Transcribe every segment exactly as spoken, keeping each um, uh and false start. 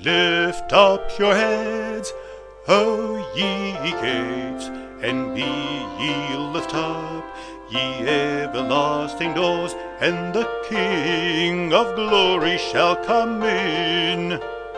Lift up your heads, O ye gates, and be ye lift up, ye everlasting doors, and the King of glory shall come in.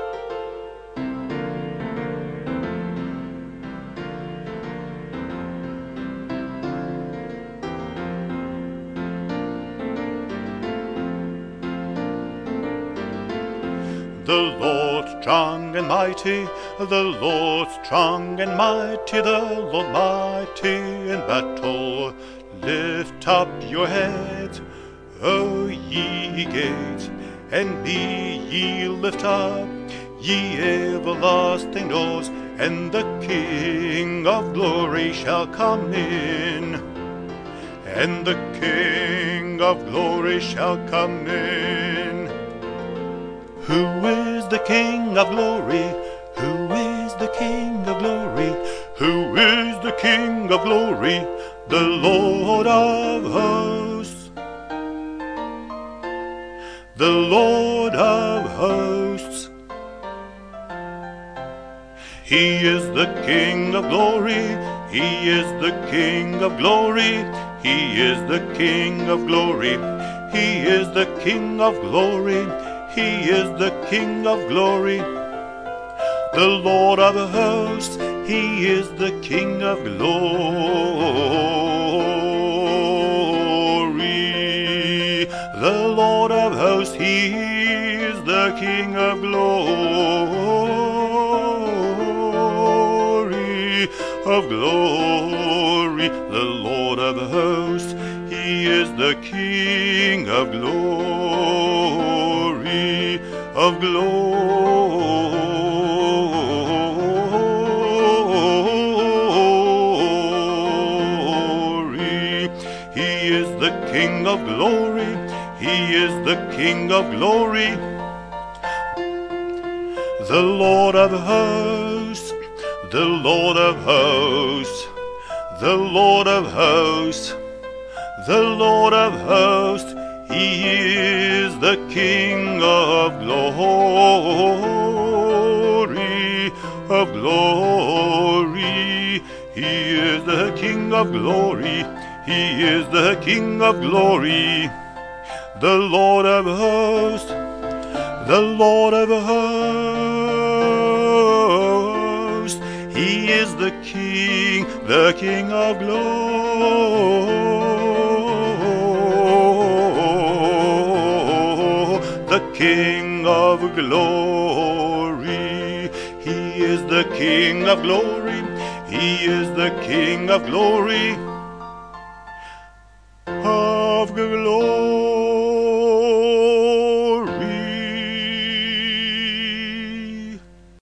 The Lord strong and mighty, the Lord strong and mighty, the Lord mighty in battle. Lift up your heads, O ye gates, and be ye lift up, ye everlasting doors, and the King of glory shall come in. And the King of glory shall come in. Who is the King of glory? Who is the King of glory? Who is the King of glory? The Lord of hosts. The Lord of hosts. He is the King of glory. He is the King of glory. He is the King of glory. He is the King of glory. He is the King of glory. The Lord of hosts, He is the King of glory. The Lord of hosts, He is the King of glory. Of glory, the Lord of hosts, He is the King of glory. Of glory. He is the King of glory. He is the King of glory. The Lord of hosts, the Lord of hosts, the Lord of hosts, the Lord of hosts. He is the King of glory, of glory. He is the King of glory. He is the King of glory. The Lord of hosts, the Lord of hosts. He is the King, the King of glory. The King of glory. He is the King of glory. He is the King of glory. Of glory.